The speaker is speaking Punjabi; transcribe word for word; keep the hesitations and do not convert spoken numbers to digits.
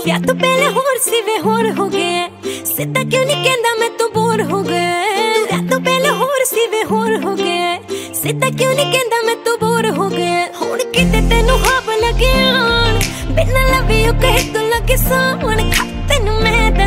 ਵਿਆਹ ਤੋਂ ਪਹਿਲੇ ਹੋਰ ਸੀ ਵੇ ਹੋਰ ਹੋ ਗਏ, ਸਿੱਧਾ ਕਿਉਂ ਨਹੀਂ ਕਹਿੰਦਾ ਮੈਂ ਤੋਂ ਬੋਰ ਹੋ ਗਏ। ਵਿਆਹ ਤੋਂ ਪਹਿਲੇ ਹੋਰ ਸੀ ਵੇ ਹੋਰ ਹੋ ਗਏ, ਸਿੱਧਾ ਕਿਉਂ ਨਹੀਂ ਕਹਿੰਦਾ ਮੈਂ ਤੋਂ ਬੋਰ ਹੋ ਗਏ। ਹੁਣ ਕਿਤੇ ਤੈਨੂੰ ਖਾਬ ਲੱਗੇ ਆਣ, ਬਿਨਾਂ ਲਵੇ ਉਹ ਕਹੇ ਤੂੰ ਲੱਗੇ ਸਾਵਣ, ਖਾ ਤੈਨੂੰ ਮੈਂ